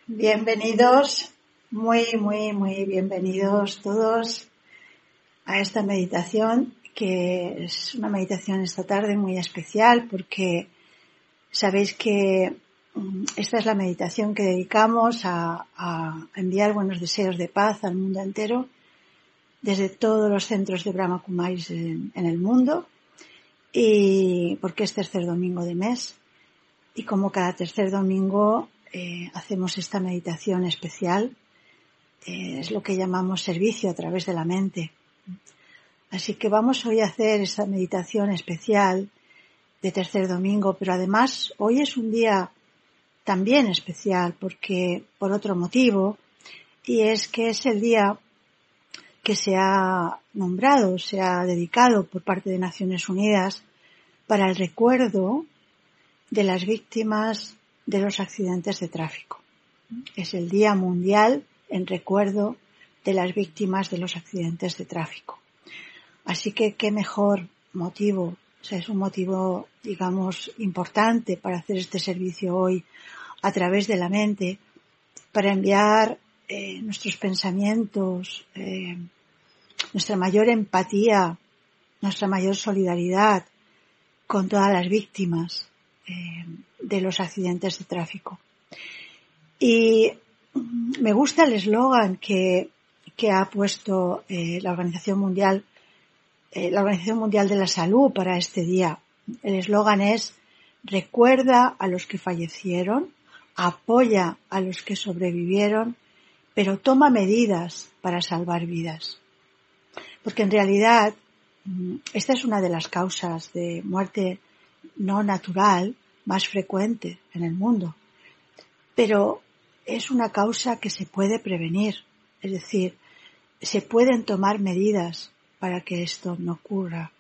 Bienvenidos, muy bienvenidos todos a esta meditación, que es una meditación esta tarde muy especial porque sabéis que esta es la meditación que dedicamos a enviar buenos deseos de paz al mundo entero desde todos los centros de Brahma Kumaris en el mundo, y porque es tercer domingo de mes, y como cada tercer domingo hacemos esta meditación especial, es lo que llamamos servicio a través de la mente. Así que vamos hoy a hacer esta meditación especial de tercer domingo, pero además hoy es un día también especial porque por otro motivo, y es que es el día que se ha nombrado, se ha dedicado por parte de Naciones Unidas para el recuerdo de las víctimas de los accidentes de tráfico. Es el Día Mundial en recuerdo de las víctimas de los accidentes de tráfico. Así que qué mejor motivo, es un motivo, digamos, importante para hacer este servicio hoy a través de la mente, para enviar nuestros pensamientos, nuestra mayor empatía, nuestra mayor solidaridad con todas las víctimas de los accidentes de tráfico. Y me gusta el eslogan que ha puesto la Organización Mundial de la Salud para este día. El eslogan es: recuerda a los que fallecieron, apoya a los que sobrevivieron, pero toma medidas para salvar vidas. Porque en realidad esta es una de las causas de muerte no natural más frecuente en el mundo, pero es una causa que se puede prevenir, es decir, se pueden tomar medidas para que esto no ocurra.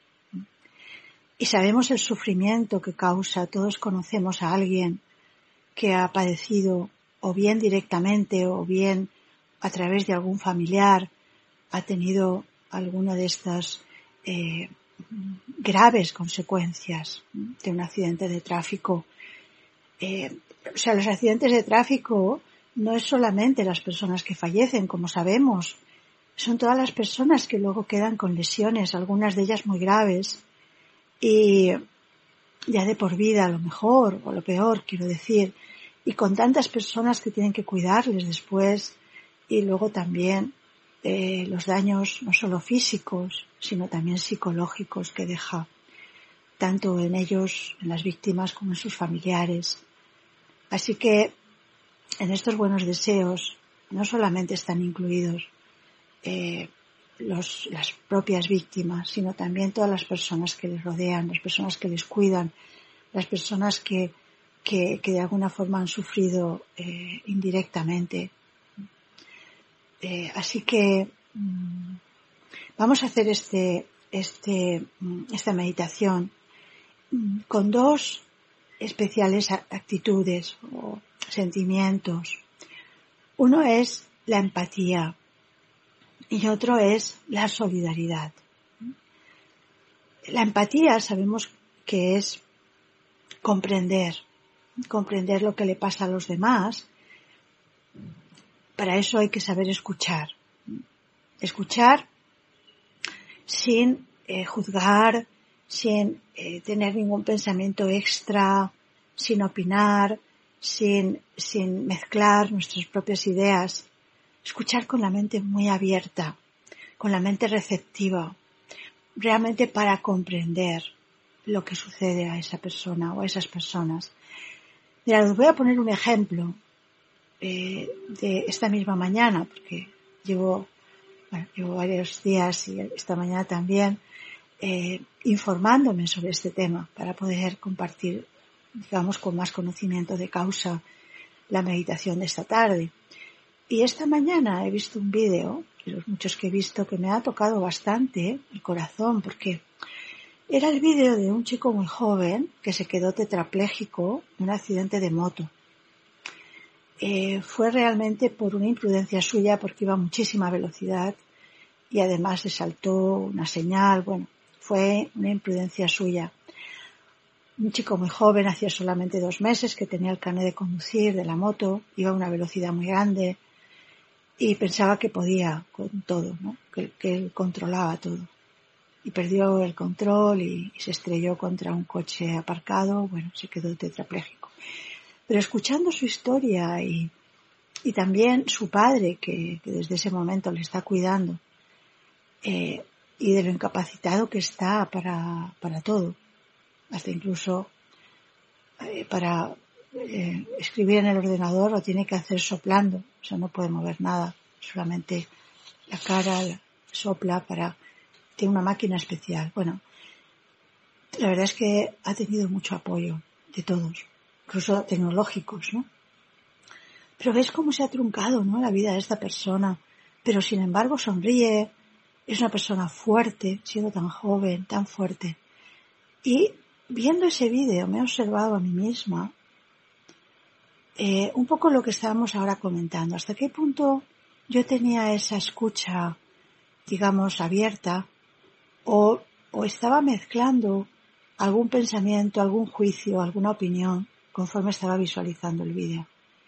Y sabemos el sufrimiento que causa, todos conocemos a alguien que ha padecido, o bien directamente o bien a través de algún familiar, ha tenido alguna de estas graves consecuencias de un accidente de tráfico. Los accidentes de tráfico no es solamente las personas que fallecen, como sabemos, son todas las personas que luego quedan con lesiones, algunas de ellas muy graves, y ya de por vida a lo mejor, o lo peor, quiero decir, y con tantas personas que tienen que cuidarles después, y luego también los daños no solo físicos, sino también psicológicos que deja tanto en ellos, en las víctimas, como en sus familiares. Así que en estos buenos deseos no solamente están incluidos las propias víctimas, sino también todas las personas que les rodean, las personas que les cuidan, las personas que de alguna forma han sufrido indirectamente. Así que vamos a hacer esta meditación con dos especiales actitudes o sentimientos. Uno es la empatía y otro es la solidaridad. La empatía sabemos que es comprender lo que le pasa a los demás. Para eso hay que saber escuchar sin juzgar, sin tener ningún pensamiento extra, sin opinar, sin mezclar nuestras propias ideas. Escuchar con la mente muy abierta, con la mente receptiva, realmente para comprender lo que sucede a esa persona o a esas personas. Mira, os voy a poner un ejemplo de esta misma mañana, porque llevo varios días y esta mañana también informándome sobre este tema para poder compartir, digamos, con más conocimiento de causa la meditación de esta tarde. Y esta mañana he visto un vídeo, de los muchos que he visto, que me ha tocado bastante el corazón, porque era el vídeo de un chico muy joven que se quedó tetrapléjico en un accidente de moto. Fue realmente por una imprudencia suya, porque iba a muchísima velocidad y además le saltó una señal. Bueno, fue una imprudencia suya. un chico muy joven, hacía solamente 2 meses, que tenía el carnet de conducir de la moto, iba a una velocidad muy grande y pensaba que podía con todo, ¿no? Que él controlaba todo. Y perdió el control y se estrelló contra un coche aparcado, bueno, se quedó tetrapléjico. Pero escuchando su historia y también su padre, que desde ese momento le está cuidando, y de lo incapacitado que está para todo, hasta incluso para escribir en el ordenador lo tiene que hacer soplando, o sea, no puede mover nada, solamente la cara sopla tiene una máquina especial. Bueno, la verdad es que ha tenido mucho apoyo de todos, incluso tecnológicos, ¿no? Pero ves cómo se ha truncado, ¿no?, la vida de esta persona, pero sin embargo sonríe, es una persona fuerte, siendo tan joven, tan fuerte. Y viendo ese vídeo me he observado a mí misma un poco lo que estábamos ahora comentando, hasta qué punto yo tenía esa escucha, digamos, abierta, o estaba mezclando algún pensamiento, algún juicio, alguna opinión conforme estaba visualizando el vídeo.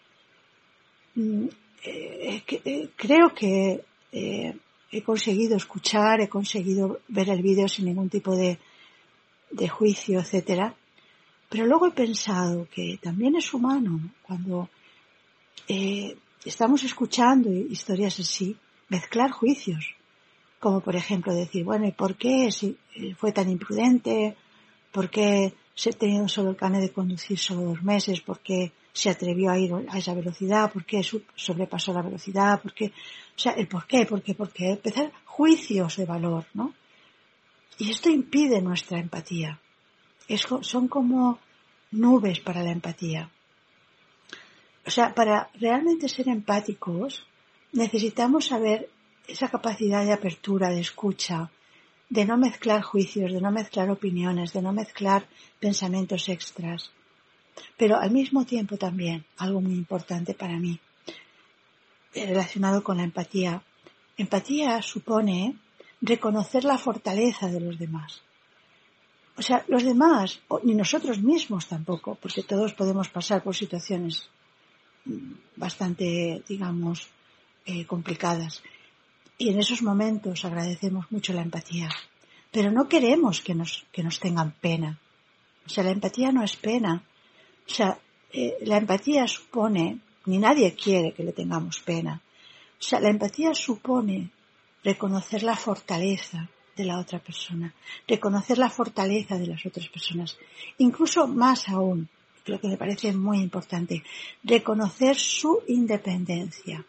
Creo que he conseguido escuchar, he conseguido ver el vídeo sin ningún tipo de juicio, etcétera. Pero luego he pensado que también es humano, ¿no?, cuando estamos escuchando historias así, mezclar juicios, como por ejemplo decir, bueno, ¿y por qué si fue tan imprudente? ¿Por qué se tenía solo el carnet de conducir solo 2 meses? ¿Por qué se atrevió a ir a esa velocidad? ¿Por qué sobrepasó la velocidad? ¿Por qué? O sea, el por qué, empezar juicios de valor, ¿no? Y esto impide nuestra empatía. Son como nubes para la empatía. O sea, para realmente ser empáticos necesitamos saber esa capacidad de apertura, de escucha, de no mezclar juicios, de no mezclar opiniones, de no mezclar pensamientos extras. Pero al mismo tiempo también, algo muy importante para mí, relacionado con la empatía. Empatía supone reconocer la fortaleza de los demás. O sea, los demás, ni nosotros mismos tampoco, porque todos podemos pasar por situaciones bastante, digamos, complicadas. Y en esos momentos agradecemos mucho la empatía. Pero no queremos que nos tengan pena. O sea, la empatía no es pena. O sea, la empatía supone, ni nadie quiere que le tengamos pena. O sea, la empatía supone reconocer la fortaleza de la otra persona, reconocer la fortaleza de las otras personas. Incluso más aún, lo que me parece muy importante, reconocer su independencia.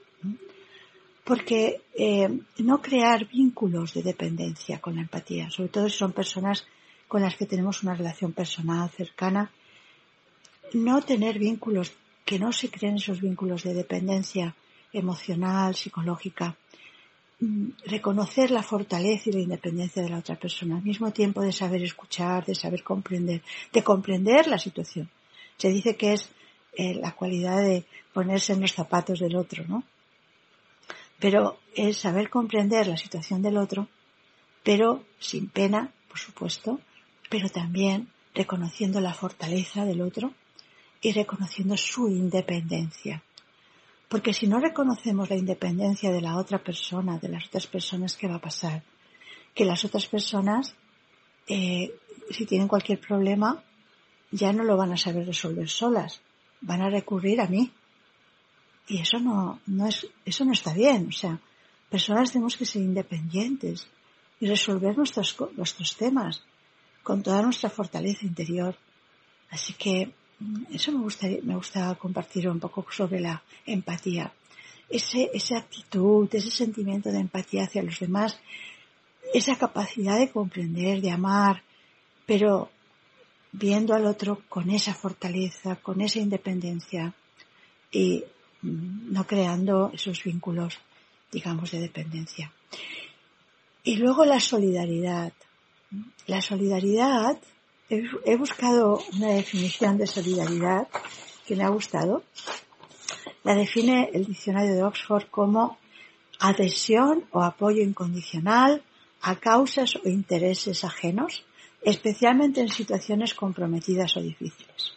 Porque no crear vínculos de dependencia con la empatía, sobre todo si son personas con las que tenemos una relación personal cercana, no tener vínculos, que no se creen esos vínculos de dependencia emocional, psicológica, reconocer la fortaleza y la independencia de la otra persona, al mismo tiempo de saber escuchar, de saber comprender, de comprender la situación. Se dice que es la cualidad de ponerse en los zapatos del otro, ¿no? Pero es saber comprender la situación del otro, pero sin pena, por supuesto, pero también reconociendo la fortaleza del otro y reconociendo su independencia. Porque si no reconocemos la independencia de la otra persona, de las otras personas, ¿qué va a pasar? Que las otras personas, si tienen cualquier problema, ya no lo van a saber resolver solas, van a recurrir a mí. Y eso eso no está bien. O sea, personas tenemos que ser independientes y resolver nuestros temas con toda nuestra fortaleza interior. Así que eso me gusta compartir un poco sobre la empatía. Esa actitud, ese sentimiento de empatía hacia los demás, esa capacidad de comprender, de amar, pero viendo al otro con esa fortaleza, con esa independencia y no creando esos vínculos, digamos, de dependencia. Y luego la solidaridad. La solidaridad, he buscado una definición de solidaridad que me ha gustado. La define el diccionario de Oxford como adhesión o apoyo incondicional a causas o intereses ajenos especialmente en situaciones comprometidas o difíciles.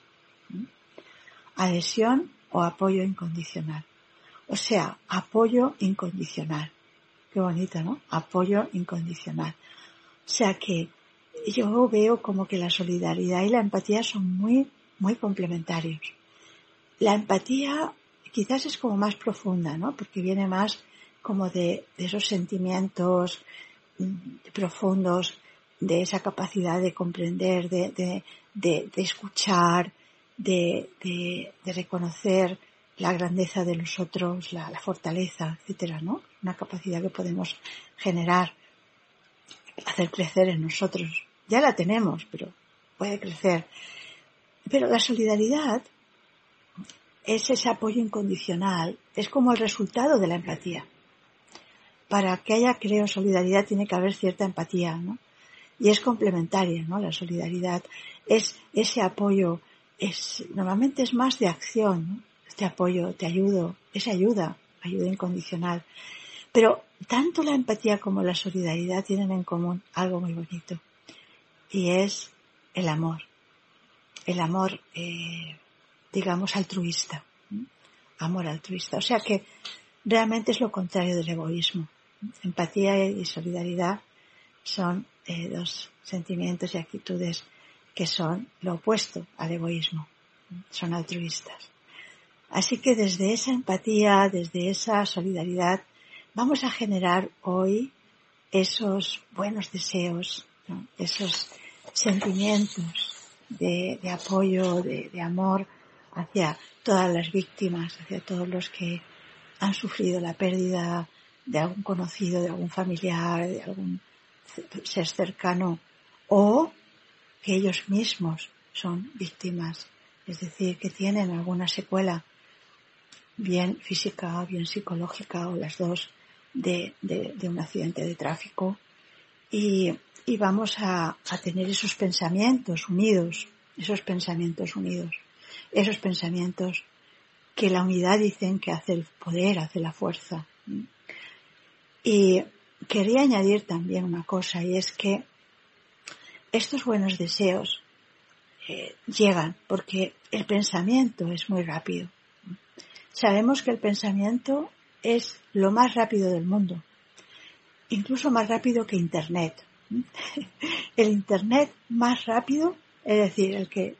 Adhesión o apoyo incondicional. O sea, apoyo incondicional. Qué bonito, ¿no? Apoyo incondicional. O sea que yo veo como que la solidaridad y la empatía son muy, muy complementarios. La empatía quizás es como más profunda, ¿no? Porque viene más como de esos sentimientos profundos, de esa capacidad de comprender, de escuchar, de reconocer la grandeza de los otros, la fortaleza, etcétera, ¿no? Una capacidad que podemos generar, hacer crecer en nosotros. Ya la tenemos, pero puede crecer. Pero la solidaridad es ese apoyo incondicional, es como el resultado de la empatía. Para que haya, creo, solidaridad tiene que haber cierta empatía, ¿no? Y es complementaria, ¿no? La solidaridad es ese apoyo, normalmente es más de acción, ¿no? Este apoyo, te ayudo, es ayuda incondicional. Pero tanto la empatía como la solidaridad tienen en común algo muy bonito, y es el amor. El amor, digamos, altruista. Amor altruista. O sea que realmente es lo contrario del egoísmo. Empatía y solidaridad son dos sentimientos y actitudes que son lo opuesto al egoísmo. Son altruistas. Así que desde esa empatía, desde esa solidaridad, vamos a generar hoy esos buenos deseos, ¿no? Esos sentimientos de apoyo, de amor hacia todas las víctimas, hacia todos los que han sufrido la pérdida de algún conocido, de algún familiar, de algún ser cercano, o que ellos mismos son víctimas, es decir, que tienen alguna secuela, bien física o bien psicológica, o las dos, de un accidente de tráfico, y vamos a tener esos pensamientos unidos, esos pensamientos que la unidad dicen que hace el poder, hace la fuerza. Y quería añadir también una cosa, y es que estos buenos deseos llegan porque el pensamiento es muy rápido. Sabemos que el pensamiento es lo más rápido del mundo, incluso más rápido que Internet. El Internet más rápido, es decir, el que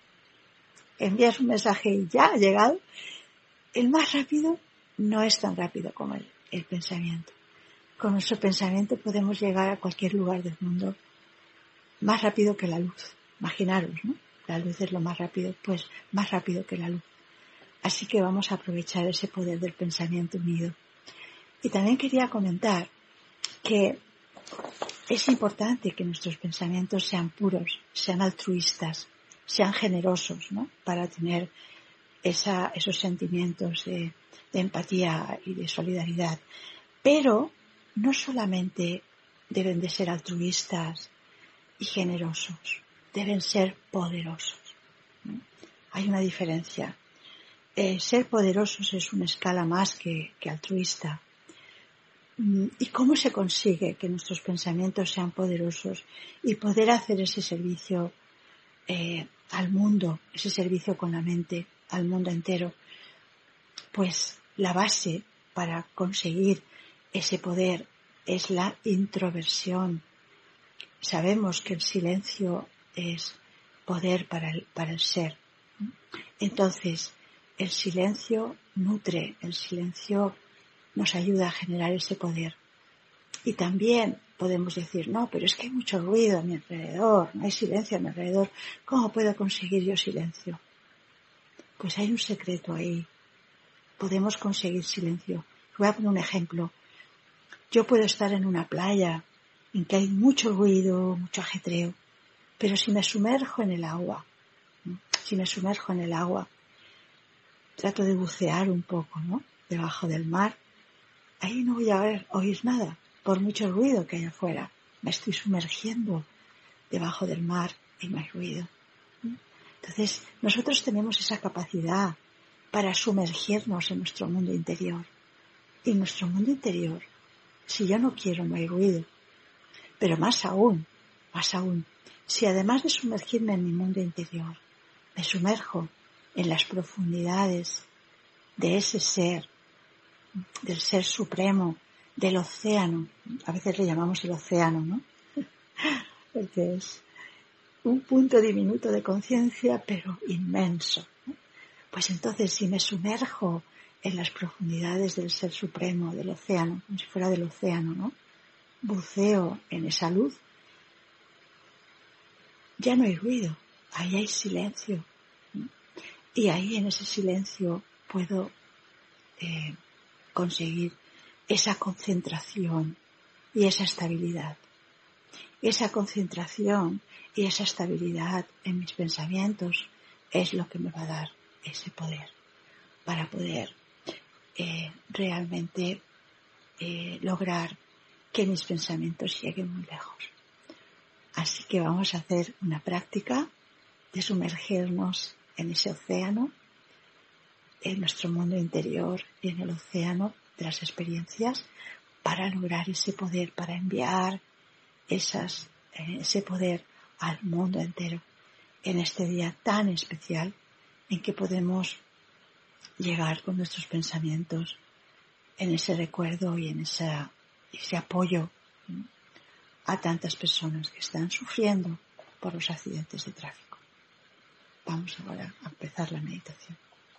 envías un mensaje y ya ha llegado, el más rápido no es tan rápido como el pensamiento. Con nuestro pensamiento podemos llegar a cualquier lugar del mundo más rápido que la luz. Imaginaros, ¿no? La luz es lo más rápido, pues más rápido que la luz. Así que vamos a aprovechar ese poder del pensamiento unido. Y también quería comentar que es importante que nuestros pensamientos sean puros, sean altruistas, sean generosos, ¿no? Para tener esos sentimientos de empatía y de solidaridad. Pero no solamente deben de ser altruistas y generosos, deben ser poderosos, ¿no? Hay una diferencia. Ser poderosos es una escala más que altruista. ¿Y cómo se consigue que nuestros pensamientos sean poderosos y poder hacer ese servicio al mundo, ese servicio con la mente, al mundo entero? Pues la base para conseguir ese poder es la introversión. Sabemos que el silencio es poder para el ser. Entonces, el silencio nutre, el silencio nos ayuda a generar ese poder. Y también podemos decir, no, pero es que hay mucho ruido a mi alrededor, no hay silencio a mi alrededor. ¿Cómo puedo conseguir yo silencio? Pues hay un secreto ahí. Podemos conseguir silencio. Voy a poner un ejemplo. Yo puedo estar en una playa en que hay mucho ruido, mucho ajetreo, pero si me sumerjo en el agua, trato de bucear un poco, ¿no? Debajo del mar, ahí no voy a oír nada, por mucho ruido que haya afuera. Me estoy sumergiendo debajo del mar, hay más ruido. Entonces, nosotros tenemos esa capacidad para sumergirnos en nuestro mundo interior. Y en nuestro mundo interior, si yo no quiero, no hay ruido. Pero más aún, Si además de sumergirme en mi mundo interior, me sumerjo en las profundidades de ese ser, del ser supremo, del océano, a veces le llamamos el océano, ¿no? Porque es un punto diminuto de conciencia, pero inmenso, ¿no? Pues entonces, si me sumerjo en las profundidades del ser supremo, del océano, como si fuera del océano, ¿no? Buceo en esa luz, ya no hay ruido, ahí hay silencio. Y ahí en ese silencio puedo conseguir esa concentración y esa estabilidad. Esa concentración y esa estabilidad en mis pensamientos es lo que me va a dar ese poder para poder realmente lograr que mis pensamientos lleguen muy lejos. Así que vamos a hacer una práctica de sumergirnos en ese océano, en nuestro mundo interior y en el océano de las experiencias, para lograr ese poder, para enviar ese poder al mundo entero en este día tan especial en que podemos llegar con nuestros pensamientos en ese recuerdo y en ese apoyo a tantas personas que están sufriendo por los accidentes de tráfico. Vamos ahora a empezar la meditación.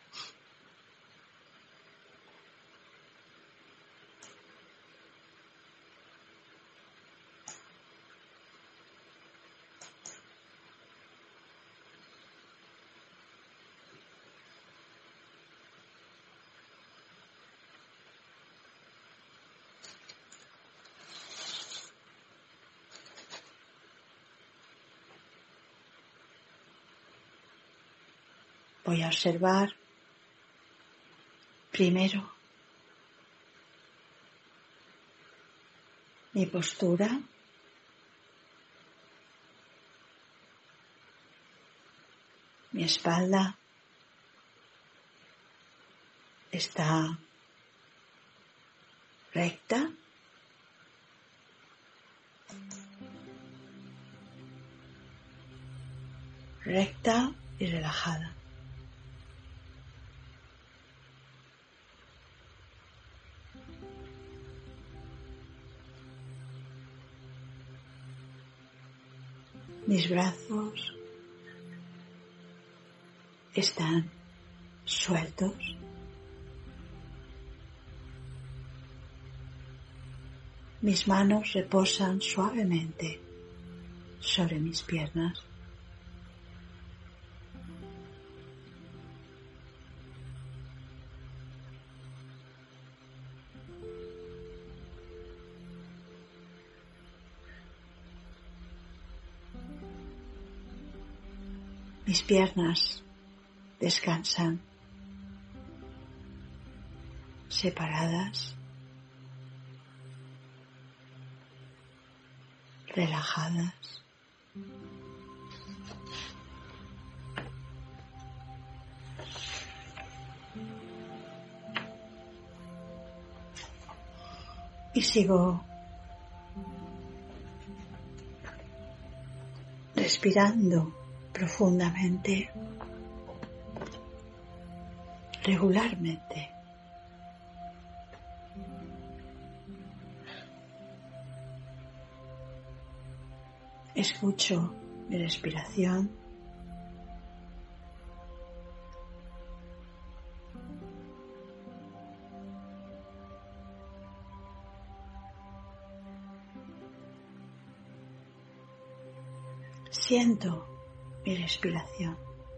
Voy a observar primero mi postura, mi espalda está recta, y relajada. Mis brazos están sueltos. Mis manos reposan suavemente sobre mis piernas. Mis piernas descansan separadas, relajadas. Y sigo respirando profundamente, regularmente. Escucho mi respiración. Siento mi respiración.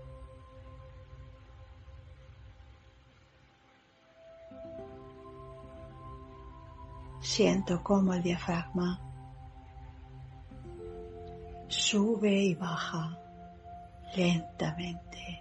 Siento cómo el diafragma sube y baja lentamente.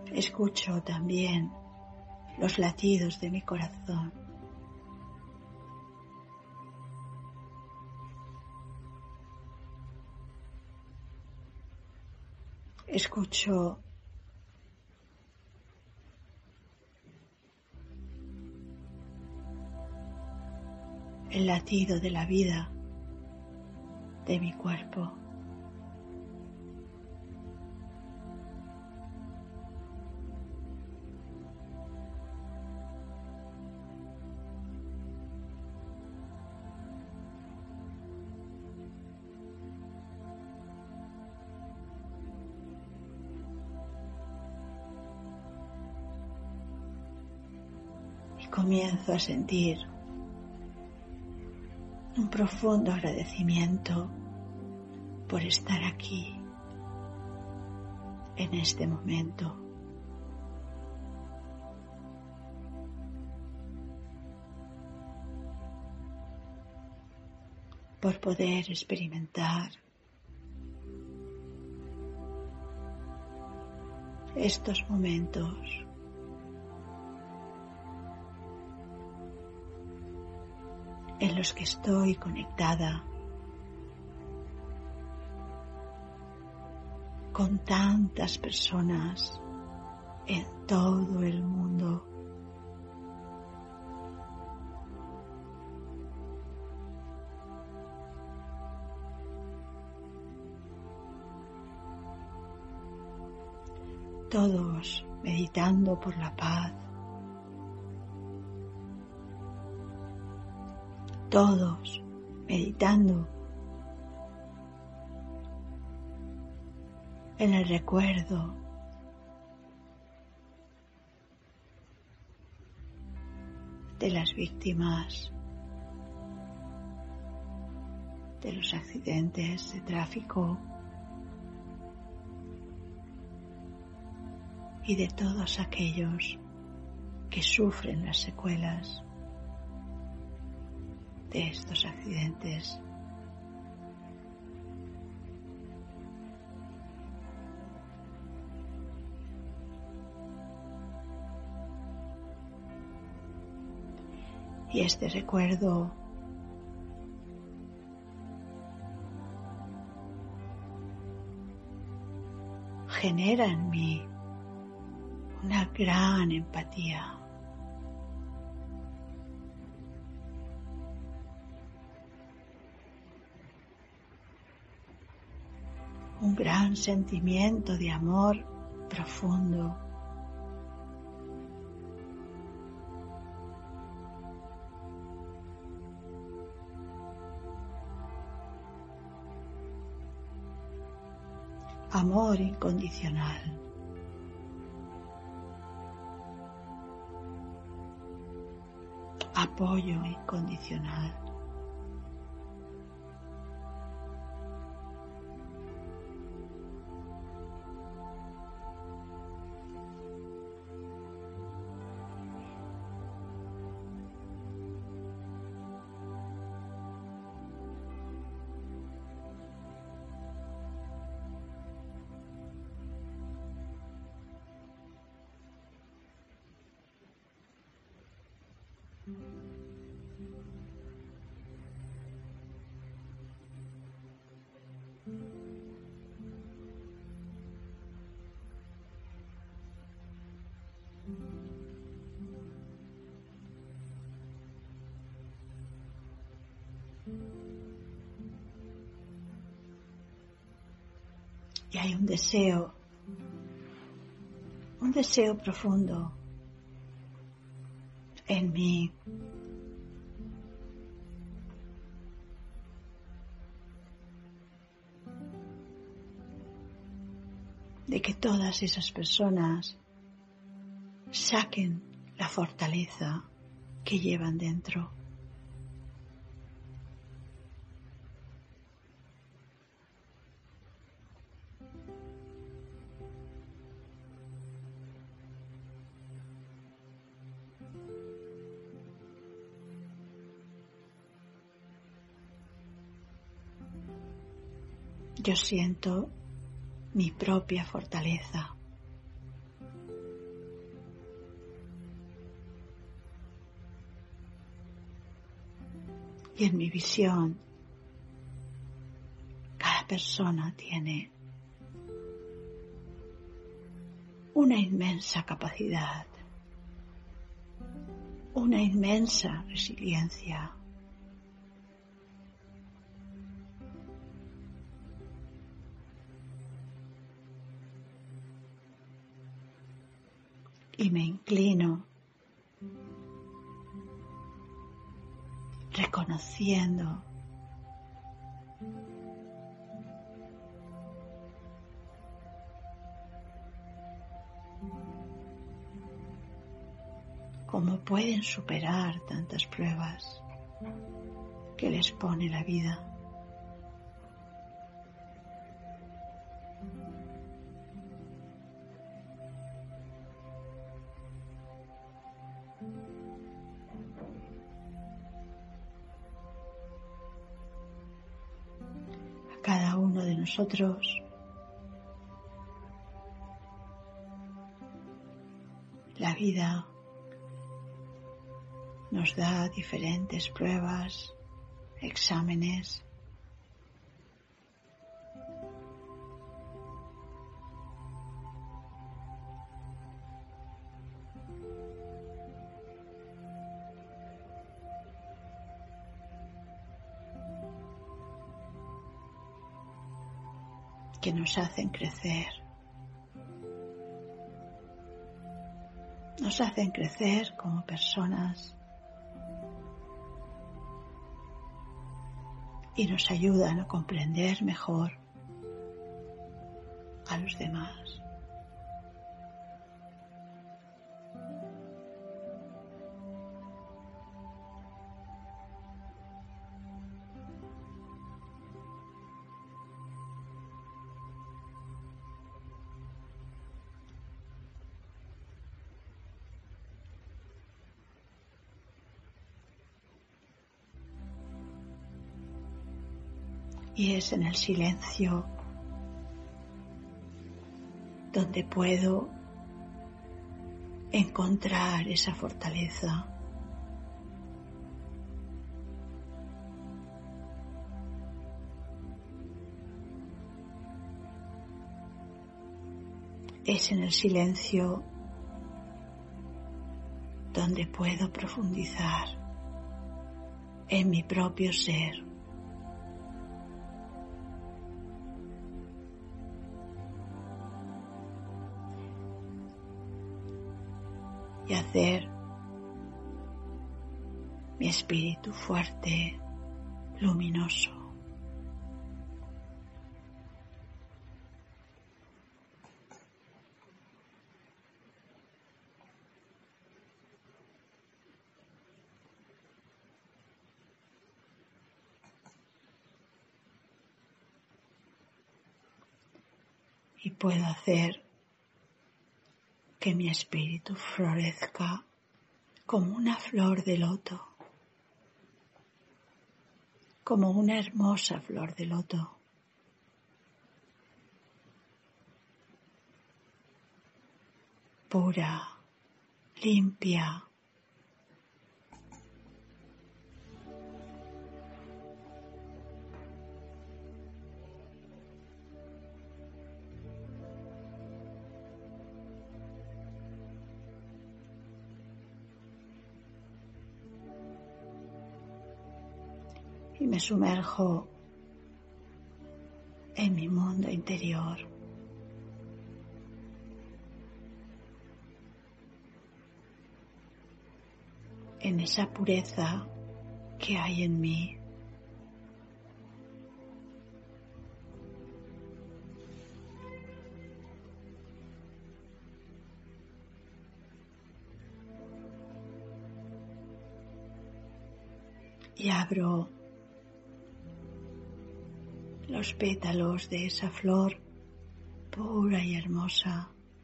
Escucho también los latidos de mi corazón. Escucho el latido de la vida de mi cuerpo. Y comienzo a sentir un profundo agradecimiento por estar aquí, en este momento. Por poder experimentar estos momentos en los que estoy conectada con tantas personas en todo el mundo. Todos meditando por la paz. Todos meditando en el recuerdo de las víctimas de los accidentes de tráfico y de todos aquellos que sufren las secuelas de estos accidentes. Y este recuerdo genera en mí una gran empatía. Un gran sentimiento de amor profundo. Amor incondicional. Apoyo incondicional. Y hay un deseo profundo en mí de que todas esas personas saquen la fortaleza que llevan dentro. Yo siento mi propia fortaleza. Y en mi visión, cada persona tiene una inmensa capacidad, una inmensa resiliencia. Y me inclino reconociendo cómo pueden superar tantas pruebas que les pone la vida. A cada uno de nosotros la vida nos da diferentes pruebas, exámenes. Que nos hacen crecer. Nos hacen crecer como personas y nos ayudan a comprender mejor a los demás. Y es en el silencio donde puedo encontrar esa fortaleza. Es en el silencio donde puedo profundizar en mi propio ser. Y hacer mi espíritu fuerte, luminoso. Y puedo hacer que mi espíritu florezca como una flor de loto, como una hermosa flor de loto. Pura, limpia. Y me sumerjo en mi mundo interior. En esa pureza que hay en mí. Y abro los pétalos de esa flor pura y hermosa.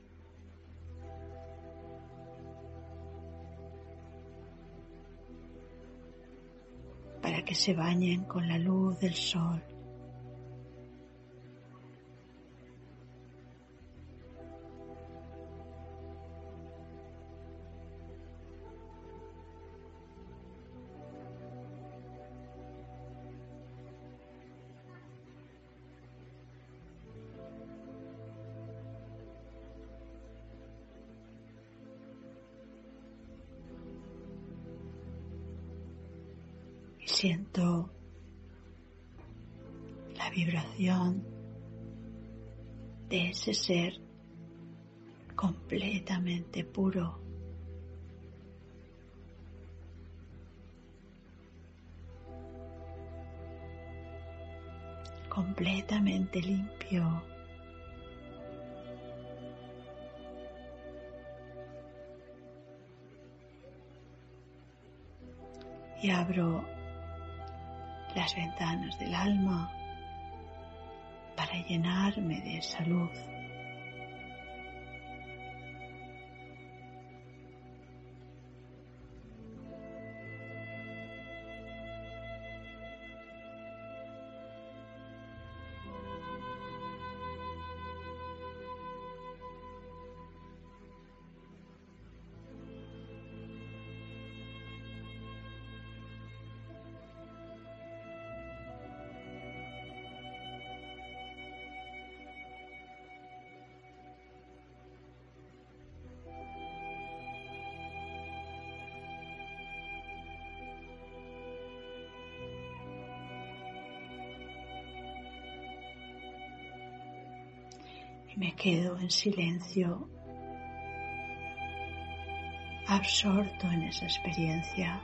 Para que se bañen con la luz del sol. y siento la vibración de ese ser completamente puro, completamente limpio. Y abro las ventanas del alma para llenarme de esa luz. Y me quedo en silencio, absorto en esa experiencia.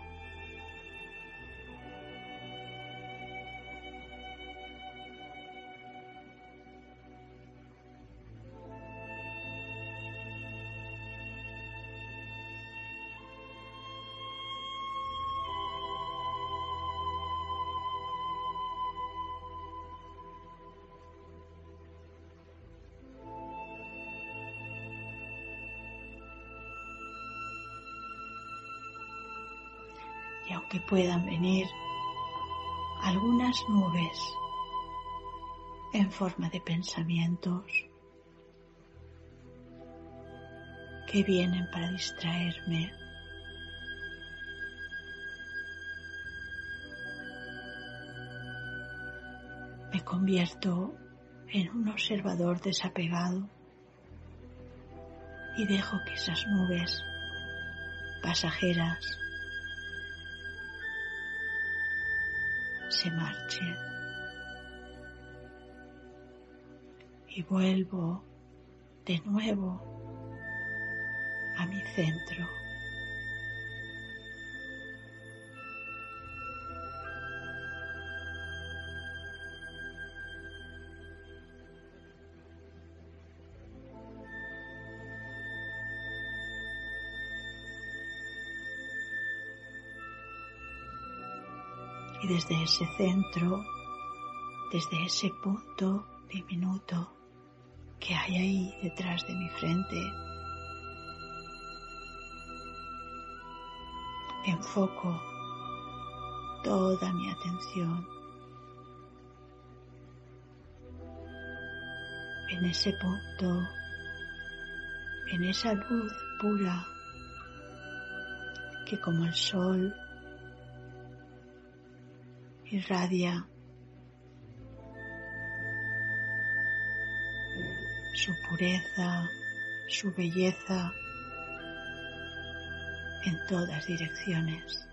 Y aunque puedan venir algunas nubes en forma de pensamientos que vienen para distraerme, me convierto en un observador desapegado y dejo que esas nubes pasajeras se marchen y vuelvo de nuevo a mi centro. Y desde ese centro, desde ese punto diminuto que hay ahí detrás de mi frente, enfoco toda mi atención en ese punto, en esa luz pura que como el sol irradia su pureza, su belleza en todas direcciones.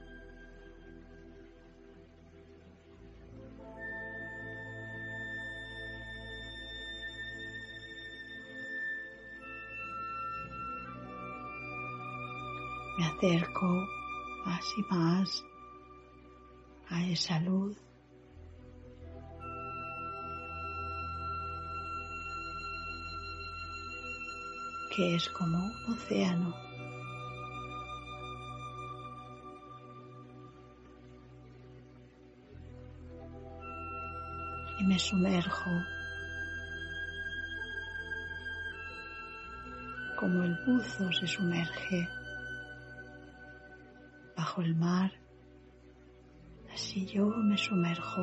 Me acerco más y más a esa luz que es como un océano. Y me sumerjo como el buzo se sumerge bajo el mar. Así yo me sumerjo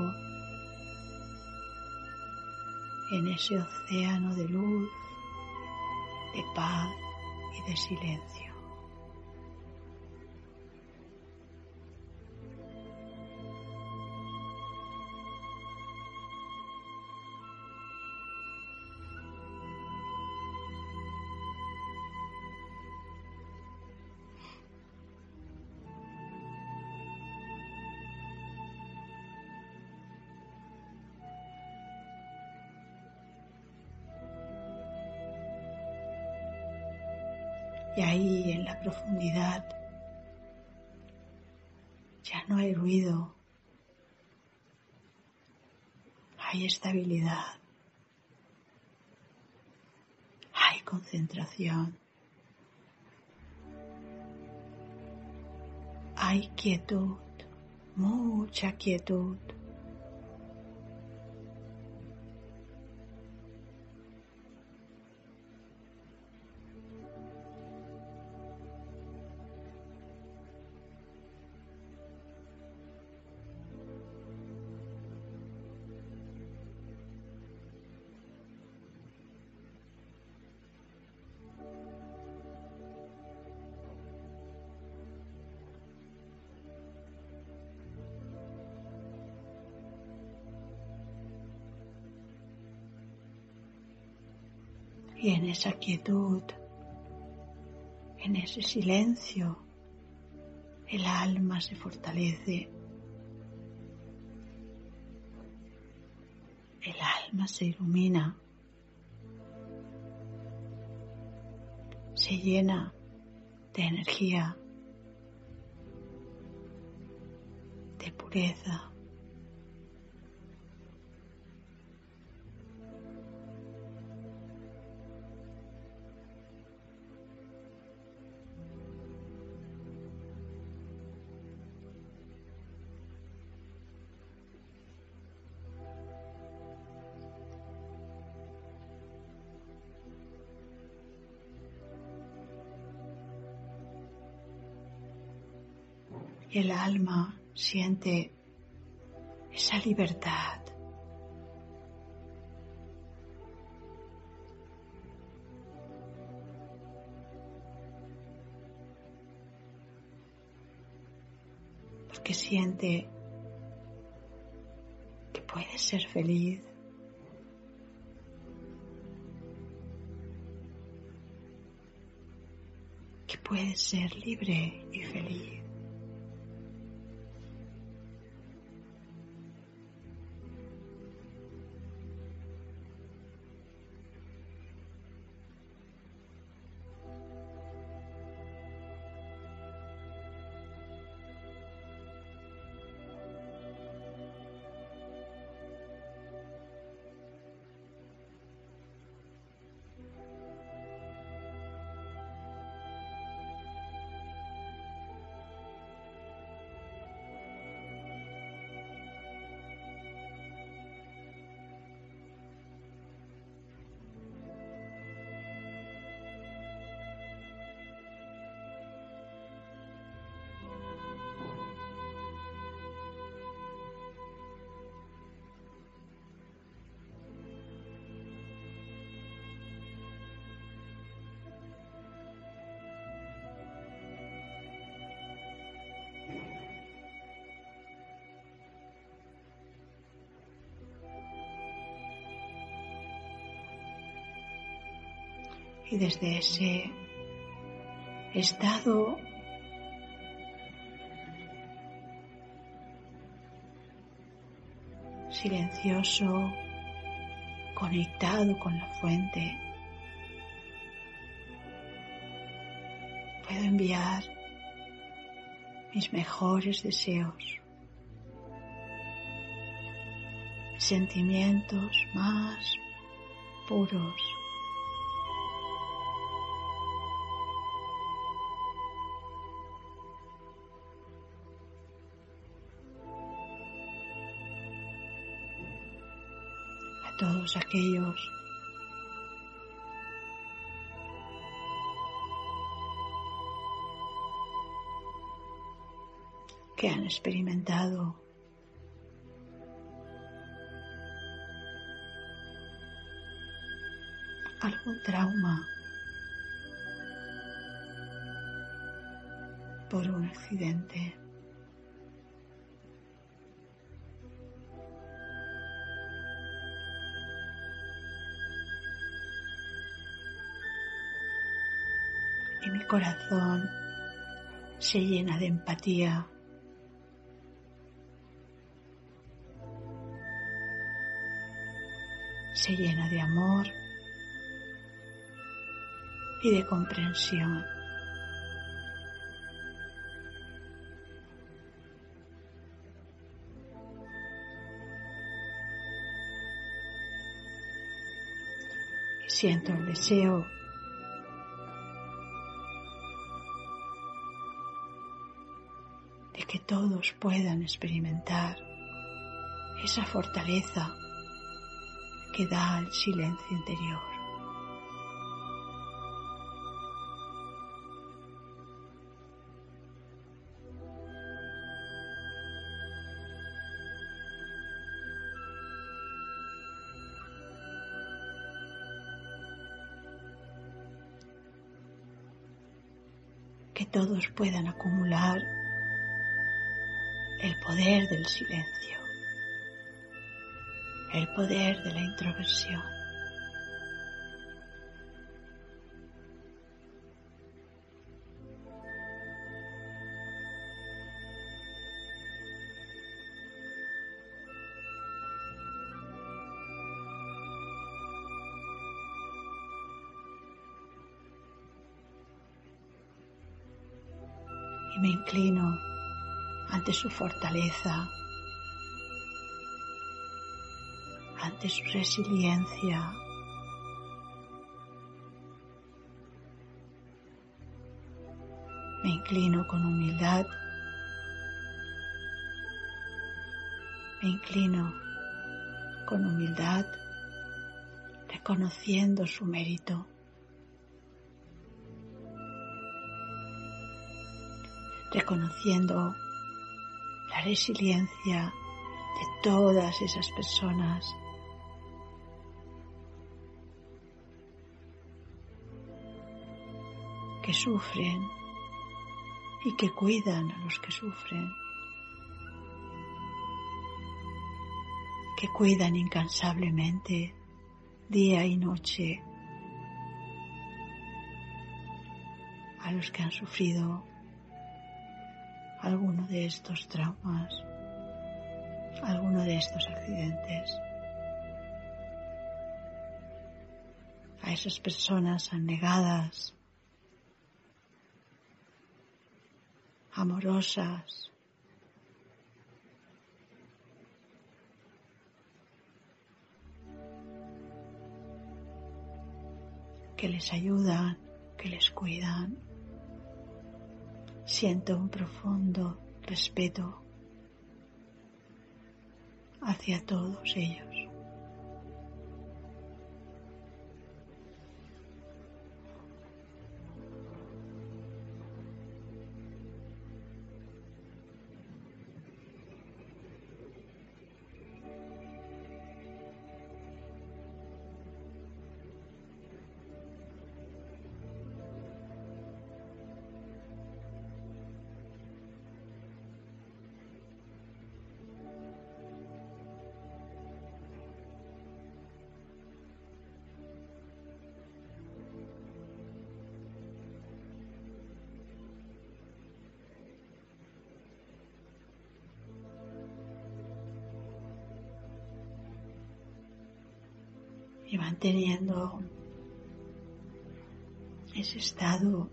en ese océano de luz, de paz y de silencio. Y ahí en la profundidad ya no hay ruido, hay estabilidad, hay concentración, hay quietud, mucha quietud. Y en esa quietud, en ese silencio, el alma se fortalece, el alma se ilumina, se llena de energía, de pureza. Y el alma siente esa libertad, porque siente que puede ser feliz, que puede ser libre y feliz. Y desde ese estado silencioso, conectado con la fuente, puedo enviar mis mejores deseos, sentimientos más puros, a todos aquellos que han experimentado algún trauma por un accidente. Y mi corazón se llena de empatía, se llena de amor y de comprensión. Siento el deseo de que todos puedan experimentar esa fortaleza que da el silencio interior. Que todos puedan acumular el poder del silencio, el poder de la introversión. Y me inclino ante su fortaleza, ante su resiliencia, me inclino con humildad, reconociendo su mérito, reconociendo la resiliencia de todas esas personas que sufren y que cuidan a los que sufren, que cuidan incansablemente día y noche a los que han sufrido alguno de estos traumas, alguno de estos accidentes. A esas personas anegadas, amorosas, que les ayudan, que les cuidan. Siento un profundo respeto hacia todos ellos. Y manteniendo ese estado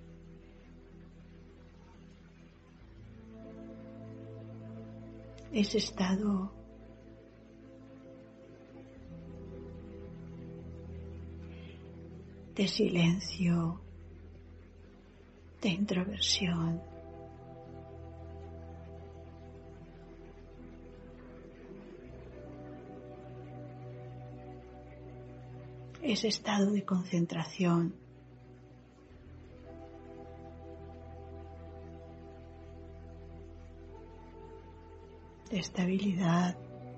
de silencio, de introversión, ese estado de concentración, de estabilidad.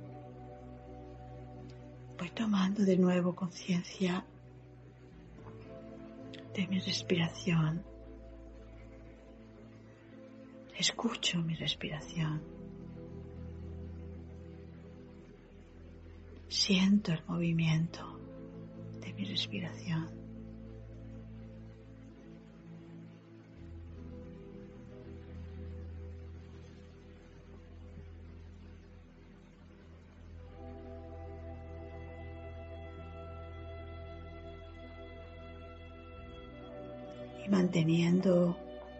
Voy tomando de nuevo conciencia de mi respiración. Escucho mi respiración. Siento el movimiento de mi respiración. Y manteniendo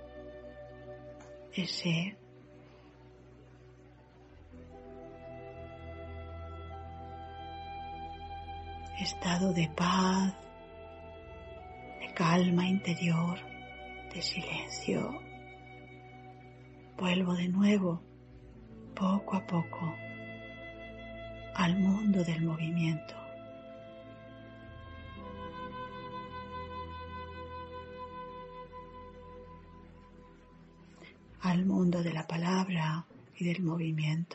ese estado de paz, calma interior, de silencio, vuelvo de nuevo, poco a poco, al mundo del movimiento. Al mundo de la palabra y del movimiento.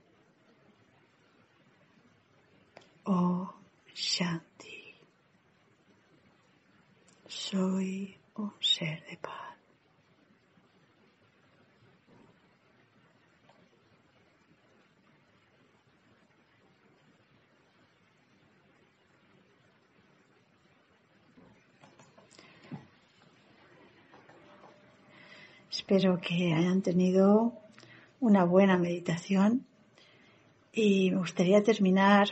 Oh Shanti, soy un ser de paz. Espero que hayan tenido una buena meditación y me gustaría terminar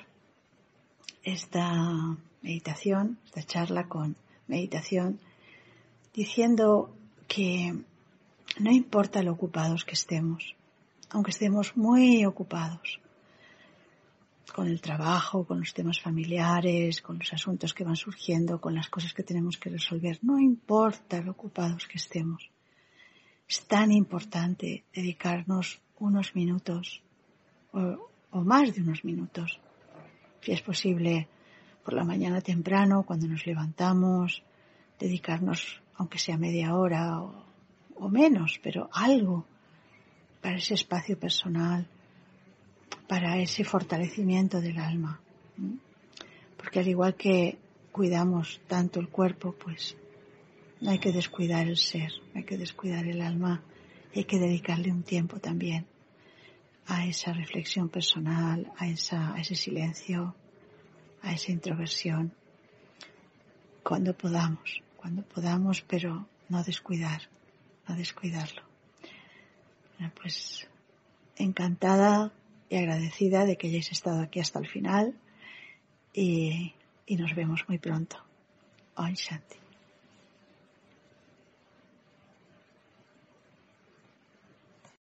esta meditación, esta charla con meditación, diciendo que no importa lo ocupados que estemos, aunque estemos muy ocupados con el trabajo, con los temas familiares, con los asuntos que van surgiendo, con las cosas que tenemos que resolver, no importa lo ocupados que estemos. Es tan importante dedicarnos unos minutos o más de unos minutos, si es posible, por la mañana temprano, cuando nos levantamos, dedicarnos, aunque sea media hora o menos, pero algo para ese espacio personal, para ese fortalecimiento del alma. Porque al igual que cuidamos tanto el cuerpo, pues no hay que descuidar el ser, no hay que descuidar el alma, hay que dedicarle un tiempo también a esa reflexión personal, a ese silencio, a esa introversión, cuando podamos, pero no descuidarlo. Bueno, pues encantada y agradecida de que hayáis estado aquí hasta el final y nos vemos muy pronto. Om Shanti.